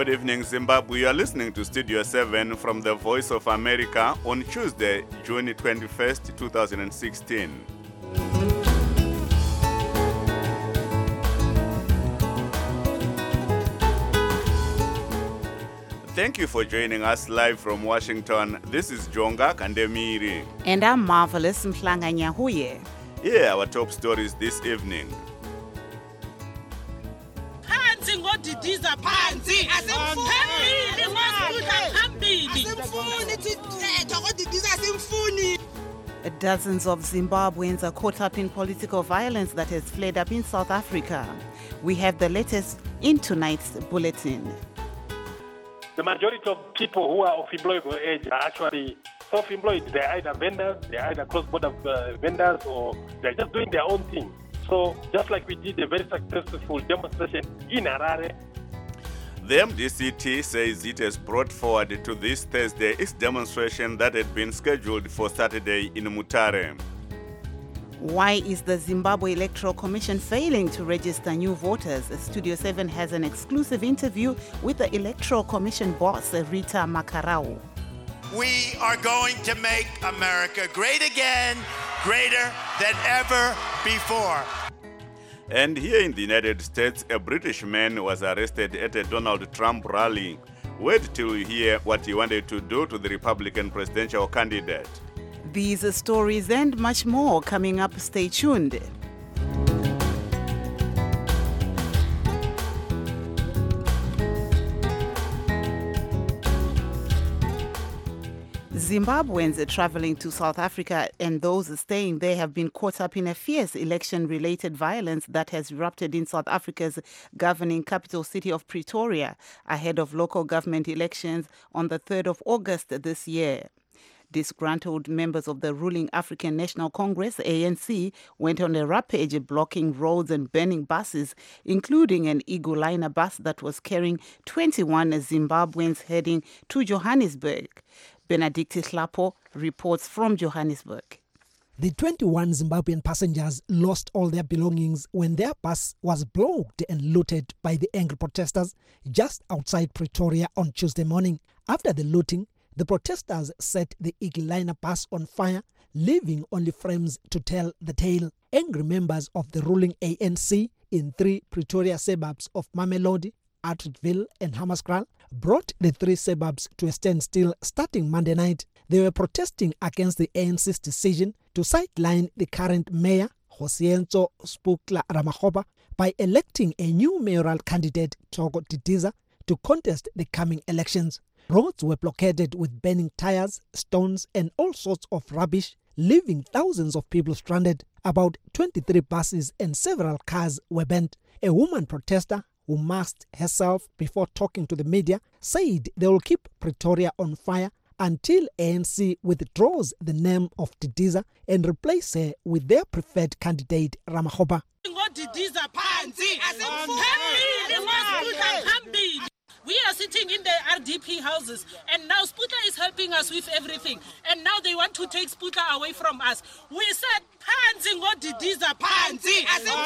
Good evening, Zimbabwe. You are listening to Studio 7 from the Voice of America on Tuesday, June 21st, 2016. Thank you for joining us live from Washington. This is Jonga Kandemiri. And I'm Marvelous Mhlanga Nyahuye. Here are our top stories this evening. Dozens of Zimbabweans are caught up in political violence that has flared up in South Africa. We have the latest in tonight's bulletin. The majority of people who are of employable age are actually self-employed. They're either vendors, they're either cross-border vendors, or they're just doing their own thing. So just like we did a very successful demonstration in Harare. The MDCT says it has brought forward to this Thursday its demonstration that had been scheduled for Saturday in Mutare. Why is the Zimbabwe Electoral Commission failing to register new voters? Studio 7 has an exclusive interview with the Electoral Commission boss, Rita Makarau. We are going to make America great again, greater than ever before. And here in the United States, a British man was arrested at a Donald Trump rally. Wait till you hear what he wanted to do to the Republican presidential candidate. These stories and much more coming up. Stay tuned. Zimbabweans traveling to South Africa and those staying there have been caught up in a fierce election-related violence that has erupted in South Africa's governing capital city of Pretoria ahead of local government elections on the 3rd of August this year. Disgruntled members of the ruling African National Congress, ANC, went on a rampage blocking roads and burning buses, including an Eagle Liner bus that was carrying 21 Zimbabweans heading to Johannesburg. Benedict Hlapo reports from Johannesburg. The 21 Zimbabwean passengers lost all their belongings when their bus was blocked and looted by the angry protesters just outside Pretoria on Tuesday morning. After the looting, the protesters set the Eagle Liner bus on fire, leaving only frames to tell the tale. Angry members of the ruling ANC in 3 Pretoria suburbs of Mamelodi, Atteridgeville and Hammarskraal brought the 3 suburbs to a standstill starting Monday night. They were protesting against the ANC's decision to sideline the current mayor, Josienzo Spukla Ramakgopa, by electing a new mayoral candidate, Thoko Didiza, to contest the coming elections. Roads were blockaded with burning tires, stones and all sorts of rubbish, leaving thousands of people stranded. About 23 buses and several cars were burnt. A woman protester who masked herself before talking to the media said they will keep Pretoria on fire until ANC withdraws the name of Didiza and replace her with their preferred candidate, Ramakgopa. We are sitting in the RDP houses, and now Sputla is helping us with everything. And now they want to take Sputla away from us. We said, Panzi ngodidiza panzi.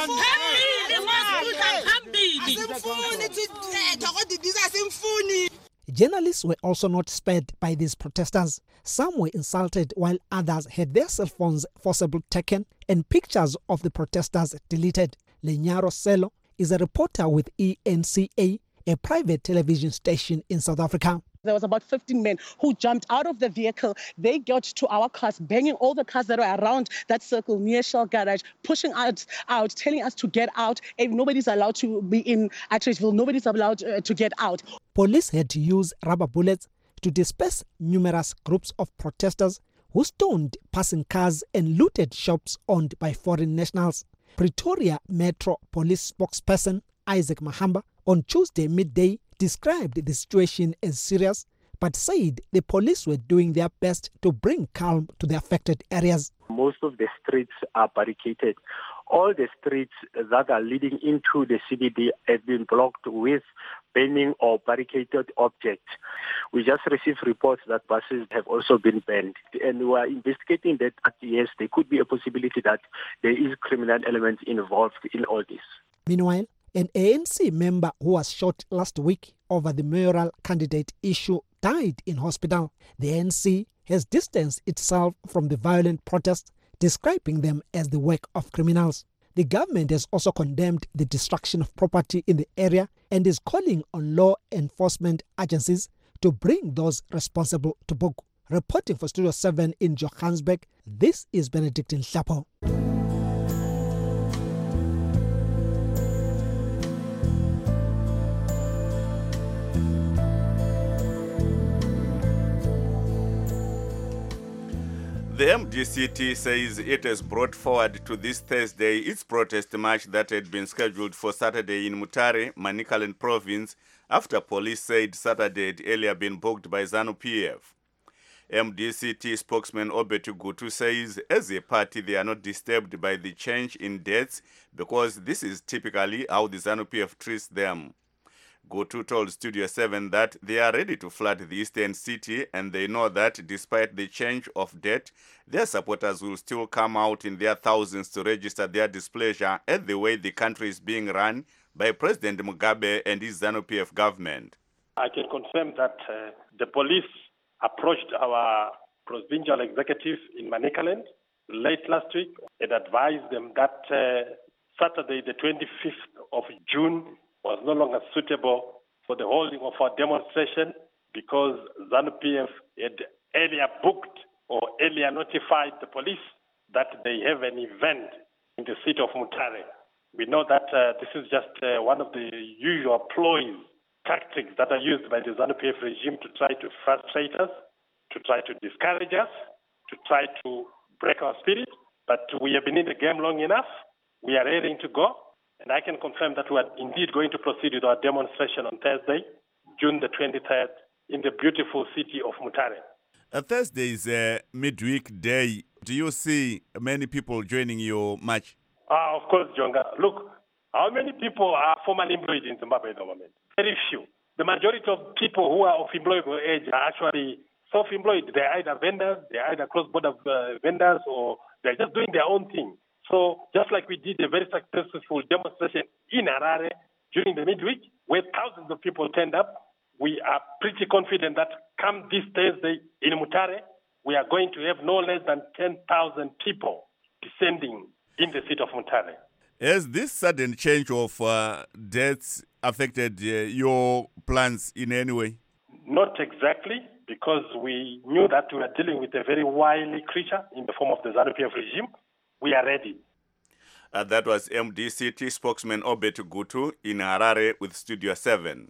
Journalists were also not spared by these protesters. Some were insulted while others had their cell phones forcibly taken and pictures of the protesters deleted. Lenyaro Selo is a reporter with ENCA, a private television station in South Africa. There was about 15 men who jumped out of the vehicle. They got to our cars, banging all the cars that were around that circle near Shell Garage, pushing us out, telling us to get out. And nobody's allowed to be in Atteridgeville. Nobody's allowed to get out. Police had to use rubber bullets to disperse numerous groups of protesters who stoned passing cars and looted shops owned by foreign nationals. Pretoria Metro Police spokesperson Isaac Mahamba on Tuesday midday described the situation as serious, but said the police were doing their best to bring calm to the affected areas. Most of the streets are barricaded. All the streets that are leading into the CBD have been blocked with burning or barricaded objects. We just received reports that buses have also been burned, and we are investigating that. Yes, there could be a possibility that there is criminal elements involved in all this. Meanwhile, An ANC member who was shot last week over the mayoral candidate issue died in hospital. The ANC has distanced itself from the violent protests, describing them as the work of criminals. The government has also condemned the destruction of property in the area and is calling on law enforcement agencies to bring those responsible to book. Reporting for Studio 7 in Johannesburg, this is Benedict Nhlapo. The MDCT says it has brought forward to this Thursday its protest march that had been scheduled for Saturday in Mutare, Manicaland province, after police said Saturday had earlier been booked by ZANU-PF. MDCT spokesman Obet Gutu says as a party they are not disturbed by the change in dates because this is typically how the ZANU-PF treats them. Gutu told Studio 7 that they are ready to flood the eastern city and they know that despite the change of date, their supporters will still come out in their thousands to register their displeasure at the way the country is being run by President Mugabe and his ZANU-PF government. I can confirm that the police approached our provincial executive in Manicaland late last week and advised them that Saturday, the 25th of June, was no longer suitable for the holding of our demonstration because ZANU-PF had earlier booked or earlier notified the police that they have an event in the city of Mutare. We know that this is just one of the usual ploys, tactics that are used by the ZANU-PF regime to try to frustrate us, to try to discourage us, to try to break our spirit. But we have been in the game long enough. We are ready to go. And I can confirm that we are indeed going to proceed with our demonstration on Thursday, June the 23rd, in the beautiful city of Mutare. Thursday is a midweek day. Do you see many people joining your march? Of course, Jonga. Look, how many people are formally employed in Zimbabwe at the moment? Very few. The majority of people who are of employable age are actually self-employed. They're either vendors, they're either cross-border vendors, or they're just doing their own thing. So just like we did a very successful demonstration in Harare during the midweek, where thousands of people turned up, we are pretty confident that come this Thursday in Mutare, we are going to have no less than 10,000 people descending in the city of Mutare. Has this sudden change of dates affected your plans in any way? Not exactly, because we knew that we were dealing with a very wily creature in the form of the ZANU-PF regime. We are ready. That was MDCT spokesman Obet Gutu in Harare with Studio 7.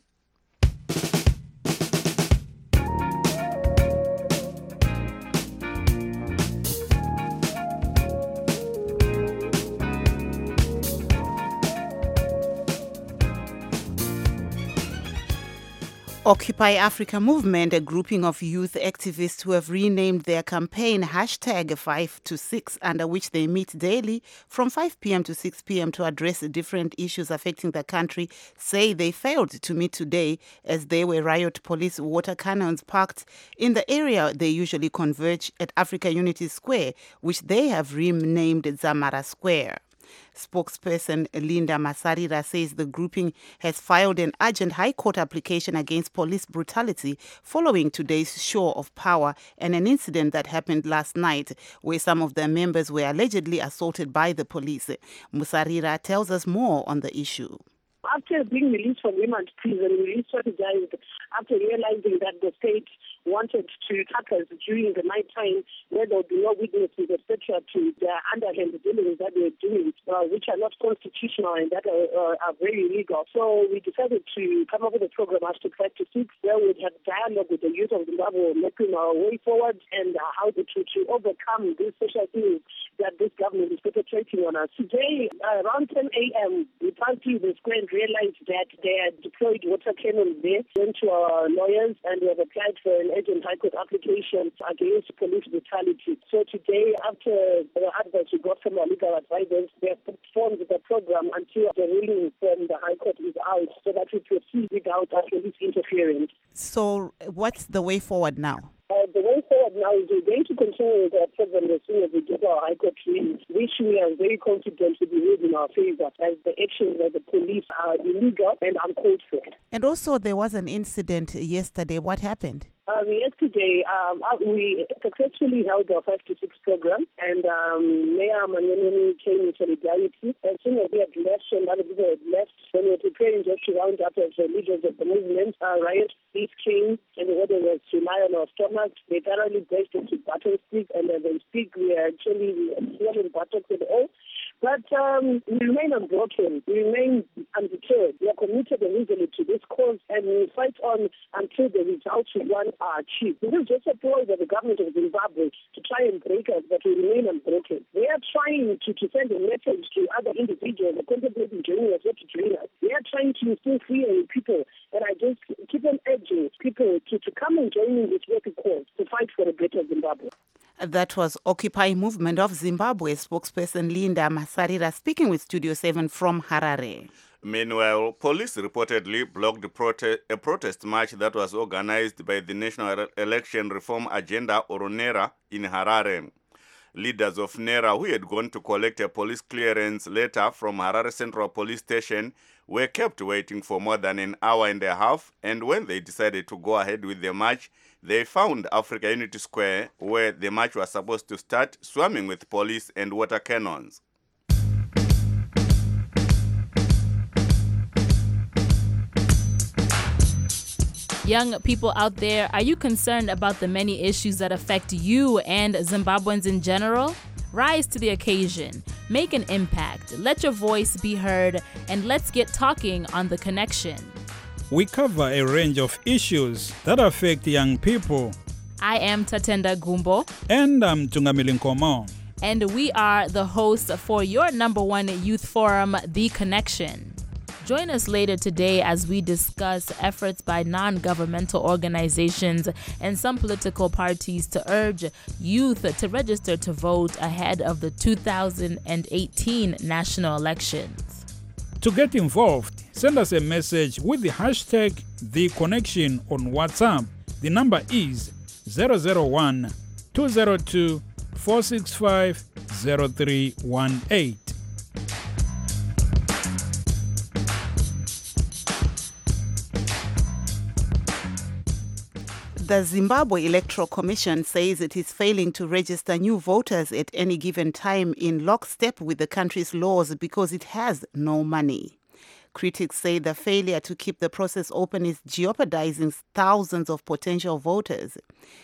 Occupy Africa movement, a grouping of youth activists who have renamed their campaign #5 to 6, under which they meet daily from 5 p.m. to 6 p.m. to address different issues affecting the country, say they failed to meet today as there were riot police water cannons parked in the area they usually converge at Africa Unity Square, which they have renamed Zamara Square. Spokesperson Linda Masarira says the grouping has filed an urgent High Court application against police brutality following today's show of power and an incident that happened last night where some of their members were allegedly assaulted by the police. Masarira tells us more on the issue. After being released from women's prison, we strategized after realizing that the state wanted to attack us during the night time where there would be no witnesses, etc., to the underhand dealings that they were doing, which are not constitutional and that are very illegal. So we decided to come up with a program #5 to 6 where we'd have dialogue with the youth of Zimbabwe, making our way forward and how to overcome these social things that this government is perpetrating on us. Today, around 10 a.m., we passed through the square and realized that they had deployed water cannons there. Went to our lawyers and we have applied for an urgent High Court application against police brutality. So today, after the advice we got from our legal advisors, we have performed the program until the ruling from the High Court is out so that we proceed without police interference. So what's the way forward now? The way forward forward now is we're going to continue with our program as soon as we get our High Court ruling, which we are very confident will be ruled in our favor, as the actions of the police are illegal and uncalled for. And also there was an incident yesterday. What happened? Yesterday, we successfully held our 5 to 6 program, and Mayor Manyoni came in solidarity. As soon as we had left, and other people had left, when we were preparing just to round up as the leaders of the movement, riot police came, and the order was to lie on our stomachs. They thoroughly burst into battle sticks, and as they speak, we are swallowing buttocks and all. But we remain unbroken. We remain undeterred. We are committed and resolute to this cause, and we fight on until the results we want are achieved. This is just a ploy by the government of Zimbabwe to try and break us, but we remain unbroken. They are trying to send a message to other individuals that contemplating joining us or to join us. They are trying to instill fear in people, and I just keep on urging people to come and join in this working cause to fight for a better Zimbabwe. That was Occupy Movement of Zimbabwe spokesperson Linda Masarira speaking with Studio 7 from Harare. Meanwhile, police reportedly blocked a protest march that was organized by the National Election Reform Agenda, or NERA, in Harare. Leaders of NERA, who had gone to collect a police clearance letter from Harare Central Police Station, were kept waiting for more than an hour and a half, and when they decided to go ahead with the march, they found Africa Unity Square, where the march was supposed to start, swarming with police and water cannons. Young people out there, are you concerned about the many issues that affect you and Zimbabweans in general? Rise to the occasion, make an impact, let your voice be heard, and let's get talking on The Connection. We cover a range of issues that affect young people. I am Tatenda Gumbo. And I'm Tungamili Nkomo. And we are the hosts for your #1 youth forum, The Connection. Join us later today as we discuss efforts by non-governmental organizations and some political parties to urge youth to register to vote ahead of the 2018 national elections. To get involved, send us a message with the hashtag #TheConnection on WhatsApp. The number is 001 202 465 0318. The Zimbabwe Electoral Commission says it is failing to register new voters at any given time in lockstep with the country's laws because it has no money. Critics say the failure to keep the process open is jeopardizing thousands of potential voters.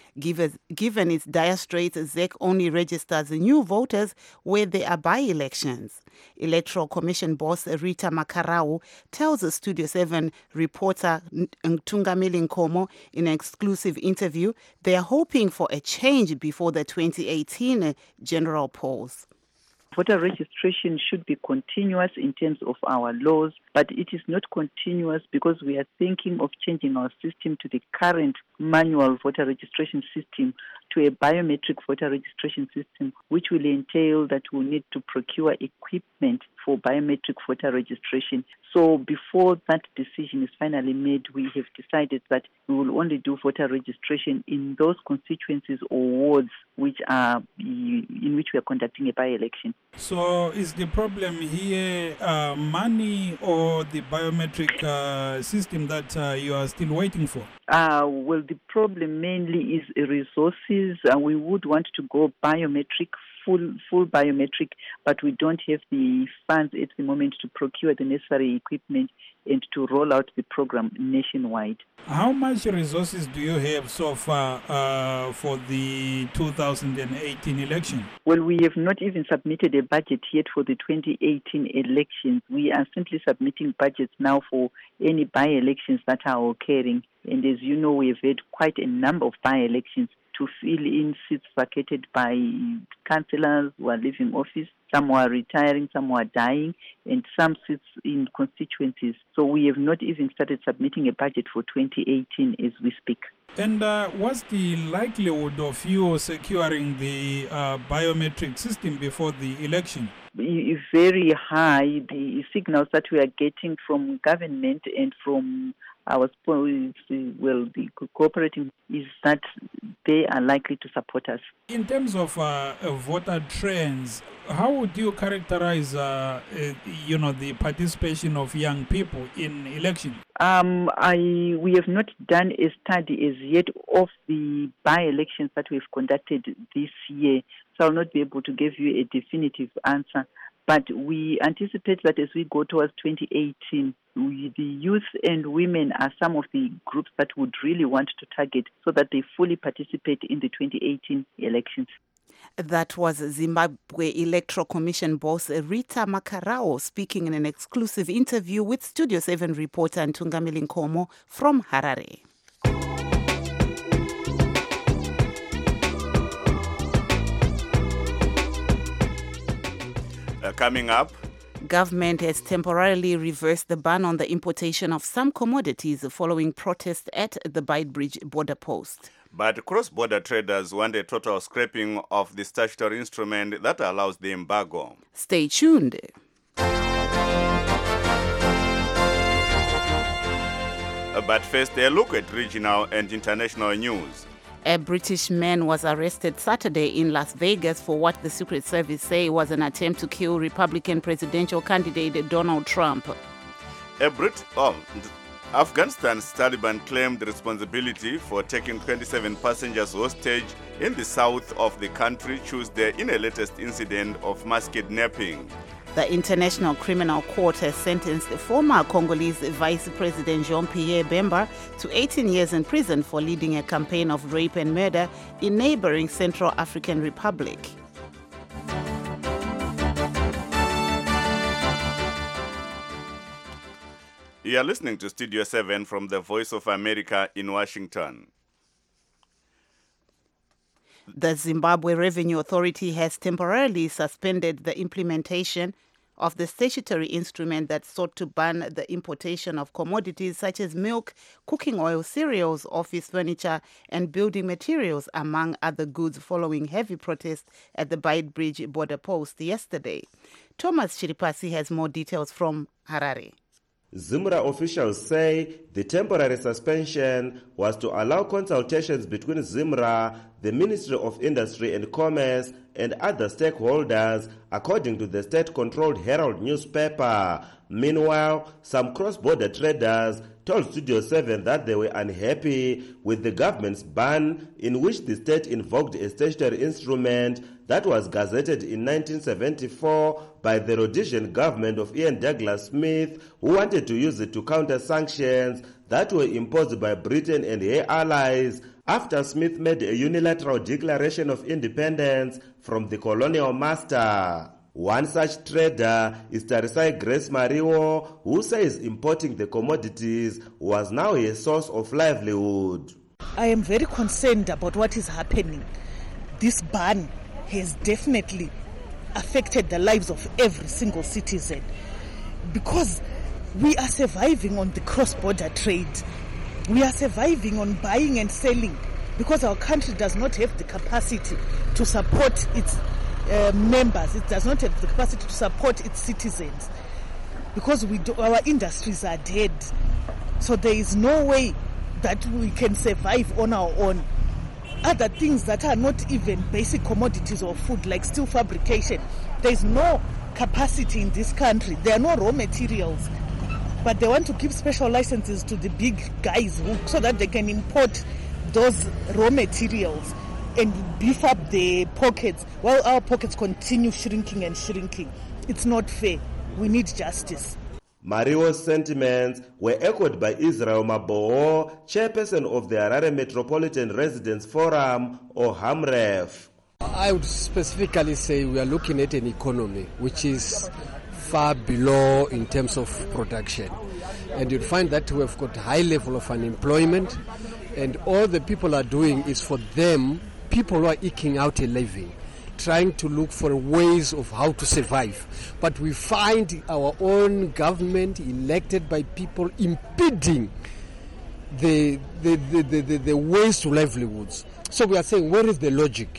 Given its dire straits, ZEC only registers new voters where there are by-elections. Electoral Commission boss Rita Makarau tells Studio 7 reporter Tungamili Nkomo in an exclusive interview they are hoping for a change before the 2018 general polls. Voter registration should be continuous in terms of our laws, but it is not continuous because we are thinking of changing our system to the current manual voter registration system to a biometric voter registration system, which will entail that we'll need to procure equipment for biometric voter registration. So before that decision is finally made, we have decided that we will only do voter registration in those constituencies or wards which are in which we are conducting a by-election. So is the problem here money or the biometric system that you are still waiting for? Well, the problem mainly is resources. We would want to go biometric, full biometric, but we don't have the funds at the moment to procure the necessary equipment and to roll out the program nationwide. How much resources do you have so far for the 2018 election? Well, we have not even submitted a budget yet for the 2018 elections. We are simply submitting budgets now for any by-elections that are occurring. And as you know, we have had quite a number of by-elections to fill in seats vacated by councillors who are leaving office. Some who are retiring, some who are dying, and some seats in constituencies. So we have not even started submitting a budget for 2018 as we speak. And what's the likelihood of you securing the biometric system before the election? Very high. The signals that we are getting from government and from our spouse will be cooperating is that they are likely to support us. In terms of voter trends, how would you characterize, the participation of young people in elections? We have not done a study as yet of the by-elections that we've conducted this year, so I'll not be able to give you a definitive answer. But we anticipate that as we go towards 2018, the youth and women are some of the groups that would really want to target so that they fully participate in the 2018 elections. That was Zimbabwe Electoral Commission boss Rita Makarao speaking in an exclusive interview with Studio 7 reporter Ntungamili Nkomo from Harare. Coming up, government has temporarily reversed the ban on the importation of some commodities following protests at the Beitbridge border post. But cross-border traders want a total scrapping of the statutory instrument that allows the embargo. Stay tuned. But first, a look at regional and international news. A British man was arrested Saturday in Las Vegas for what the Secret Service say was an attempt to kill Republican presidential candidate Donald Trump. Afghanistan's Taliban claimed responsibility for taking 27 passengers hostage in the south of the country Tuesday in a latest incident of mass kidnapping. The International Criminal Court has sentenced former Congolese Vice President Jean-Pierre Bemba to 18 years in prison for leading a campaign of rape and murder in neighboring Central African Republic. You are listening to Studio 7 from the Voice of America in Washington. The Zimbabwe Revenue Authority has temporarily suspended the implementation of the statutory instrument that sought to ban the importation of commodities such as milk, cooking oil, cereals, office furniture, and building materials, among other goods, following heavy protests at the Beitbridge border post yesterday. Thomas Chiripasi has more details from Harare. Zimra officials say the temporary suspension was to allow consultations between Zimra, the Ministry of Industry and Commerce, and other stakeholders, according to the state-controlled Herald newspaper. Meanwhile, some cross-border traders told Studio 7 that they were unhappy with the government's ban, in which the state invoked a statutory instrument that was gazetted in 1974 by the Rhodesian government of Ian Douglas Smith, who wanted to use it to counter sanctions that were imposed by Britain and her allies after Smith made a unilateral declaration of independence from the colonial master. One such trader is Tarisai Grace Mariwo, who says importing the commodities was now a source of livelihood. I am very concerned about what is happening. This ban has definitely affected the lives of every single citizen because we are surviving on the cross-border trade. We are surviving on buying and selling because our country does not have the capacity to support its members. It does not have the capacity to support its citizens because our industries are dead. So there is no way that we can survive on our own. Other things that are not even basic commodities or food, like steel fabrication, there is no capacity in this country. There are no raw materials. But they want to give special licenses to the big guys so that they can import those raw materials and beef up their pockets while our pockets continue shrinking and shrinking. It's not fair. We need justice. Mario's sentiments were echoed by Israel Maboho, chairperson of the Harare Metropolitan Residents Forum, or HAMREF. I would specifically say we are looking at an economy which is far below in terms of production. And you'll find that we have got high level of unemployment, and all the people are doing is for them, people who are eking out a living, trying to look for ways of how to survive. But we find our own government elected by people impeding the ways to livelihoods. So we are saying, where is the logic?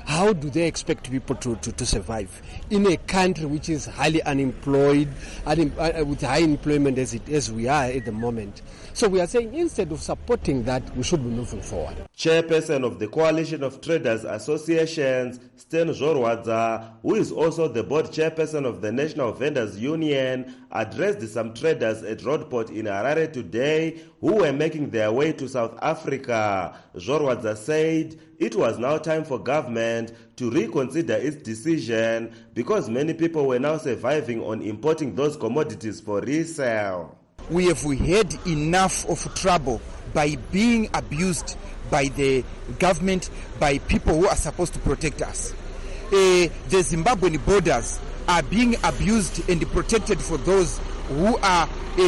how do they expect people to survive in a country which is highly unemployed, with high employment as we are at the moment? So we are saying instead of supporting that, we should be moving forward. Chairperson of the Coalition of Traders Associations, Sten Zorwadza, who is also the board chairperson of the National Vendors Union, addressed some traders at Roadport in Harare today who were making their way to South Africa. Zorwadza said it was now time for government to reconsider its decision because many people were now surviving on importing those commodities for resale. We have had enough of trouble by being abused by the government, by people who are supposed to protect us. The Zimbabwean borders are being abused and protected for those who are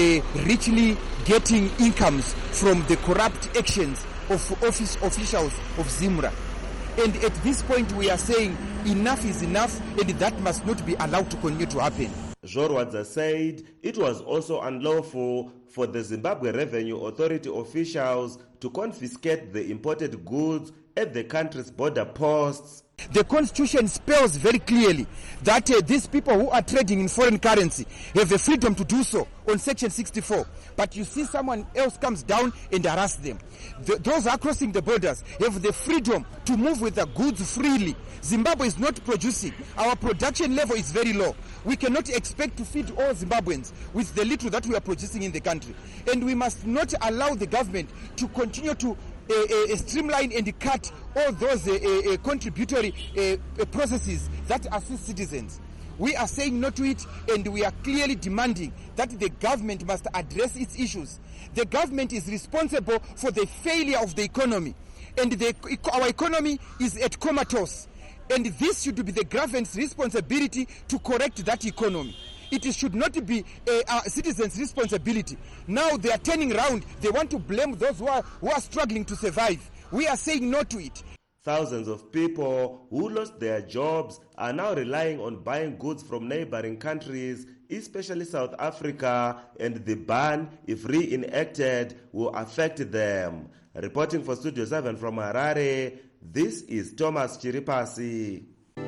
richly getting incomes from the corrupt actions of officials of Zimra. And at this point we are saying enough is enough, and that must not be allowed to continue to happen. Zorwadza said it was also unlawful for the Zimbabwe Revenue Authority officials to confiscate the imported goods at the country's border posts. The Constitution spells very clearly that these people who are trading in foreign currency have the freedom to do so on Section 64. But you see someone else comes down and harass them. Those who are crossing the borders have the freedom to move with the goods freely. Zimbabwe is not producing. Our production level is very low. We cannot expect to feed all Zimbabweans with the little that we are producing in the country. And we must not allow the government to continue to streamline and cut all those contributory processes that assist citizens. We are saying no to it, and we are clearly demanding that the government must address its issues. The government is responsible for the failure of the economy, and our economy is at comatose, and this should be the government's responsibility to correct that economy. It should not be citizens' responsibility. Now they are turning around. They want to blame those who are struggling to survive. We are saying no to it. Thousands of people who lost their jobs are now relying on buying goods from neighboring countries, especially South Africa, and the ban, if reenacted, will affect them. Reporting for Studio 7 from Harare, this is Thomas Chiripasi.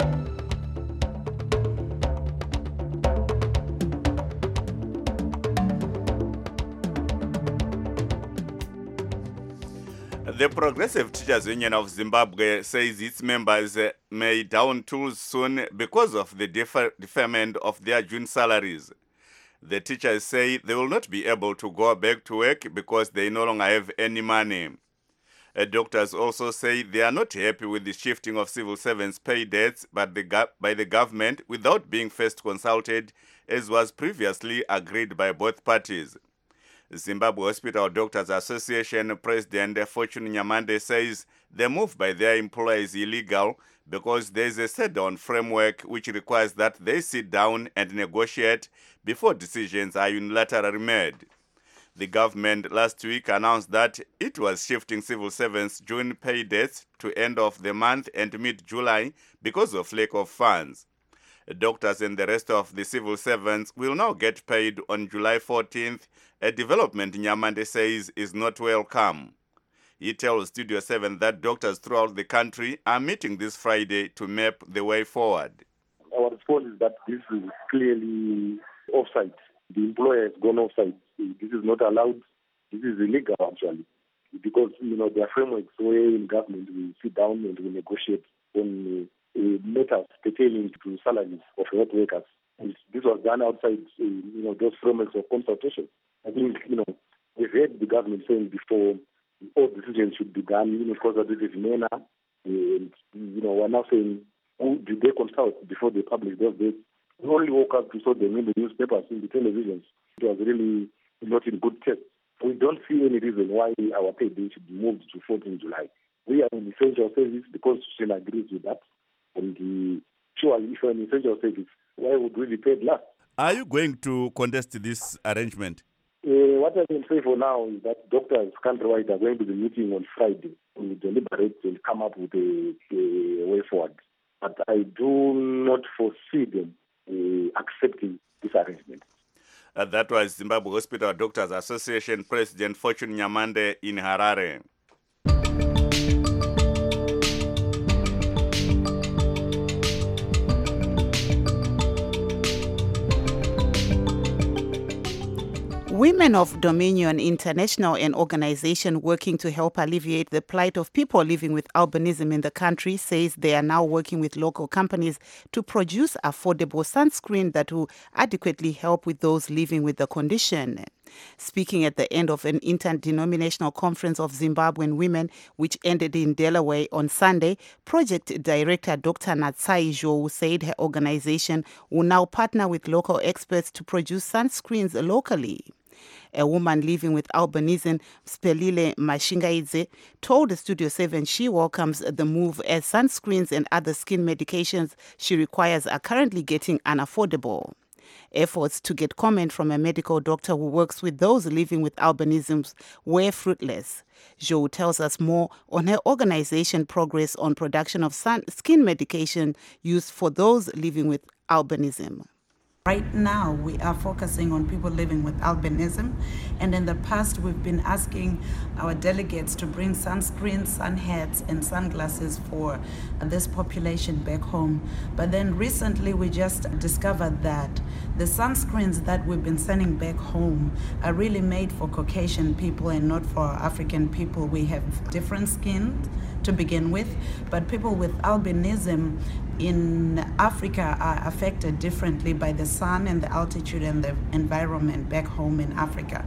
The Progressive Teachers Union of Zimbabwe says its members may down tools soon because of the deferment of their June salaries. The teachers say they will not be able to go back to work because they no longer have any money. Doctors also say they are not happy with the shifting of civil servants' pay dates by the government without being first consulted, as was previously agreed by both parties. Zimbabwe Hospital Doctors Association President Fortune Nyamande says the move by their employer is illegal because there is a set-down framework which requires that they sit down and negotiate before decisions are unilaterally made. The government last week announced that it was shifting civil servants' June pay dates to end of the month and mid-July because of lack of funds. Doctors and the rest of the civil servants will now get paid on July 14th, a development Nyamande says is not welcome. He tells Studio 7 that doctors throughout the country are meeting this Friday to map the way forward. Our response is that this is clearly offside. The employer has gone offside. This is not allowed. This is illegal, actually, because there are frameworks where in government we sit down and we negotiate on matters pertaining to salaries of health workers. And this was done outside, those frameworks of consultation. I think, we've heard the government saying before all decisions should be done in a consultative manner. And, we're now saying, who did they consult before they publish those dates? We only woke up to saw them in the newspapers, in the televisions. It was really not in good taste. We don't see any reason why our pay day should be moved to 14 July. We are in essential service. The Constitution agrees with that. And surely, if you're an essential service, why would we be paid last? Are you going to contest this arrangement? What I can say for now is that doctors countrywide are going to be meeting on Friday to deliberate and come up with a way forward. But I do not foresee them accepting this arrangement. That was Zimbabwe Hospital Doctors Association President Fortune Nyamande in Harare. Women of Dominion International, an organization working to help alleviate the plight of people living with albinism in the country, says they are now working with local companies to produce affordable sunscreen that will adequately help with those living with the condition. Speaking at the end of an interdenominational conference of Zimbabwean women, which ended in Delaware on Sunday, Project Director Dr. Natsai Zhou said her organization will now partner with local experts to produce sunscreens locally. A woman living with albinism, Spelile Mashingaidze, told Studio 7 she welcomes the move as sunscreens and other skin medications she requires are currently getting unaffordable. Efforts to get comment from a medical doctor who works with those living with albinism were fruitless. Zhou tells us more on her organization progress on production of skin medication used for those living with albinism. Right now, we are focusing on people living with albinism, and in the past, we've been asking our delegates to bring sunscreens, sun hats, and sunglasses for this population back home. But then recently, we just discovered that the sunscreens that we've been sending back home are really made for Caucasian people and not for African people. We have different skin to begin with, but people with albinism in Africa are affected differently by the sun and the altitude and the environment back home in Africa.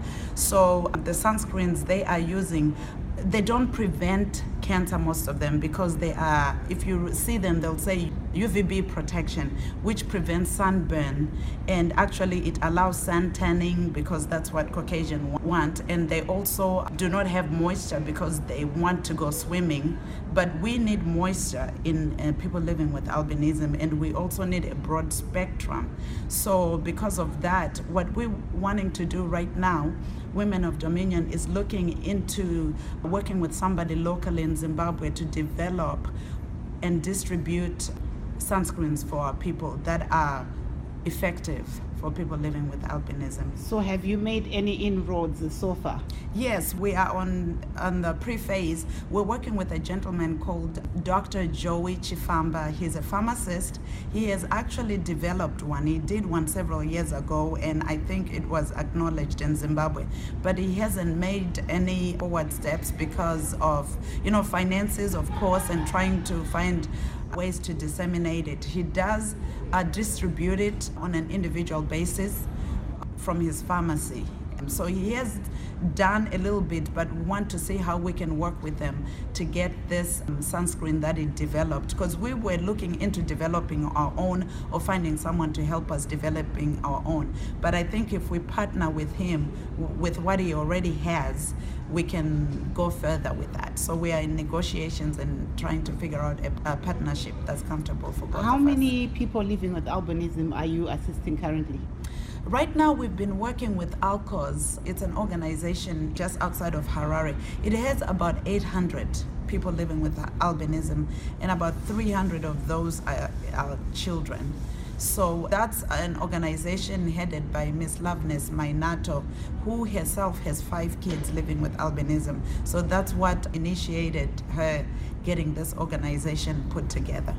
So the sunscreens they are using, they don't prevent cancer, most of them, because they are, if you see them, they'll say UVB protection, which prevents sunburn, and actually it allows sun tanning because that's what Caucasians want, and they also do not have moisture because they want to go swimming, but we need moisture in people living with albinism, and we also need a broad spectrum. So because of that, what we're wanting to do right now, Women of Dominion, is looking into working with somebody locally in Zimbabwe to develop and distribute sunscreens for people that are effective for people living with albinism. So have you made any inroads so far? Yes, we are on the pre-phase. We're working with a gentleman called Dr. Joey Chifamba. He's a pharmacist. He has actually developed one. He did one several years ago, and I think it was acknowledged in Zimbabwe. But he hasn't made any forward steps because of, finances, of course, and trying to find ways to disseminate it. He does distribute it on an individual basis from his pharmacy. So he has done a little bit, but we want to see how we can work with them to get this sunscreen that he developed, because we were looking into developing our own or finding someone to help us developing our own. But I think if we partner with him, with what he already has, we can go further with that. So we are in negotiations and trying to figure out a partnership that's comfortable for both of us. How many people living with albinism are you assisting currently? Right now, we've been working with ALCOS. It's an organization just outside of Harare. It has about 800 people living with albinism, and about 300 of those are children. So that's an organization headed by Ms. Loveness Mainato, who herself has 5 kids living with albinism. So that's what initiated her getting this organization put together.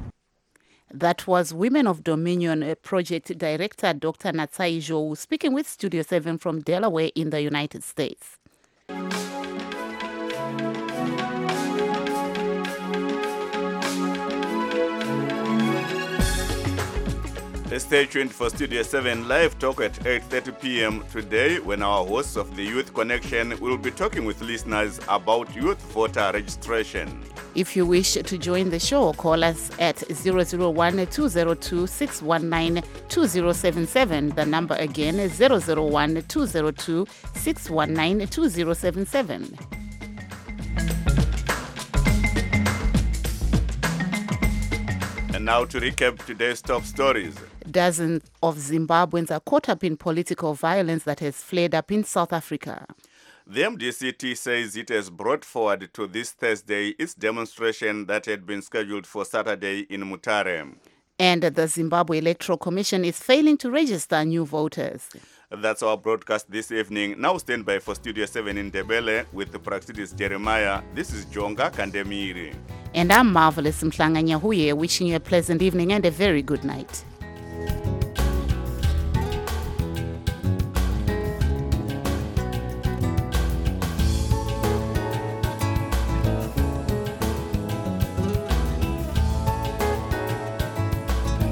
That was Women of Dominion Project Director Dr. Natsai Zhou speaking with Studio 7 from Delaware in the United States. Stay tuned for Studio 7 live talk at 8:30 p.m. today, when our hosts of the Youth Connection will be talking with listeners about youth voter registration. If you wish to join the show, call us at 001-202-619-2077. The number again is 001-202-619-2077. And now to recap today's top stories. Dozens of Zimbabweans are caught up in political violence that has flared up in South Africa. The MDCT says it has brought forward to this Thursday its demonstration that had been scheduled for Saturday in Mutare. And the Zimbabwe Electoral Commission is failing to register new voters. That's our broadcast this evening. Now stand by for Studio 7 in Ndebele with the Praxidis Jeremiah. This is Jonga Kandemiri. And I'm Marvelous Mhlanga Nyahuye, wishing you a pleasant evening and a very good night.